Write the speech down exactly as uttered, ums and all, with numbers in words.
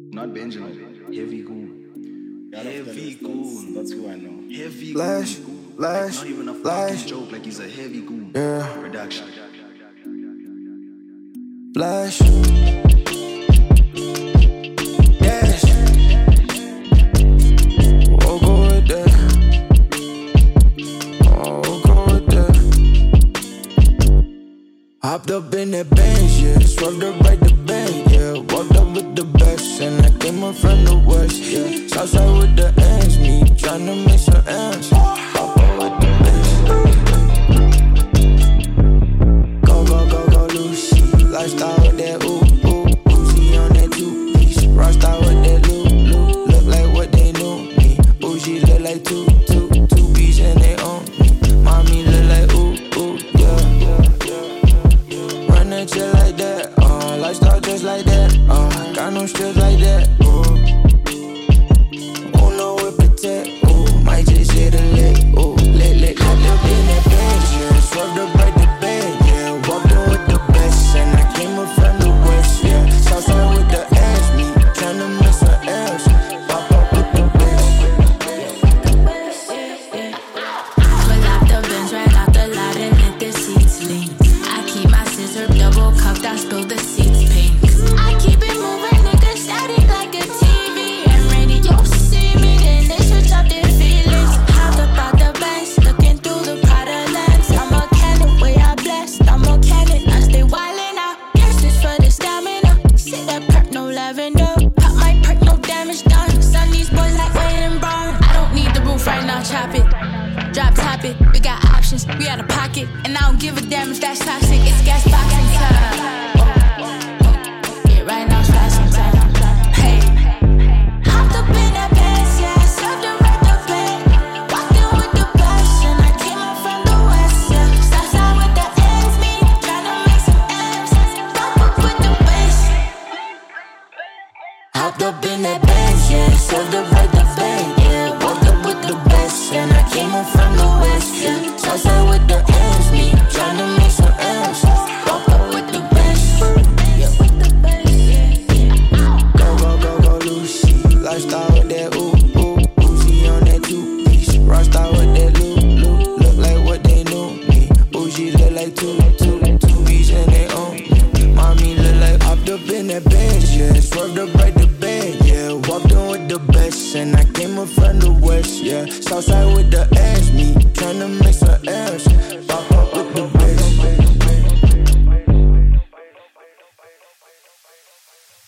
Not Benjamin. Heavy Goon. Heavy Goon. That's who I know. Heavy Lash, Goon. Lash, Like, not even a fucking Lash. joke. Like he's a Heavy Goon. Yeah. Production. Flash. Yes. We'll go with that. Oh, we'll go with that. Hopped up in that Benz, yeah. Swerved up right the bank, yeah. Walked up with the best, and I came up from the west, yeah. Southside with the ends, me tryna make some ends. Pop up with the best. Go, go, go, go, Lucy. Lifestyle with that ooh, ooh. Uzi on that two-piece. Rockstar with that loop, loop. Look like what they knew me. Uzi look like two, two, two beats and they own me. Mommy look like ooh, ooh, yeah, yeah, yeah. Run that shit like that, uh, lifestyle just like that, uh, got no stress like that, ooh. Oh no, we protect, ooh, might just hit a lick, ooh, lit, lit, lit, up in that bed, yeah, swerved up right the bed, yeah, walked in with the best, and I came up from the west, yeah, Southside with the ass, me tryna miss her ass, pop up with the best. Pull out the Benz right out the lot and let the seats lean. I keep my scissor double cupped, I spill the seats pink. I keep it moving, nigga, static like a T V. And radio see me, then they switch up their feelings. Hopped up out the Benz, looking through the Prada lens. I'm a cannon, way I blessed, I'm a cannon. I stay wildin' out, yes, this for the stamina. Sit that perk, no lavender. Pop my perk, no damage done. Son, these boys like Wayne and Brown. I don't need the roof right now, chop it. Drop top it, we got options, we out of pocket. And I don't give a damn if that's toxic, it's gas boxing time. Yeah, right now it's flashing time. Hey, hopped up in that Benz, yeah, served her right the plate. Walked in with the best, and I came up from the west, yeah. Southside with the ends, me tryna make some M's. Pop up with the best. Hopped up in that Benz, yeah, served up right the bank, yeah. Walked up with the best, and I came up from the west, yeah. Southside with the ends, me tryna make some M's. Walk up with the best, yeah. Go, go, go, go, Lucy. Lifestyle with that ooh, ooh. Uzi on that two-piece. Rockstar with that loop, loop. Look like what they knew me. Uzi look like two, two, two beats and they own me. Mommy look like hopped up in that Benz, yeah. Swerved up right the bed, yeah. Walked in with the best, and I came up from the west, yeah. Southside with the ass, me tryna make some ass.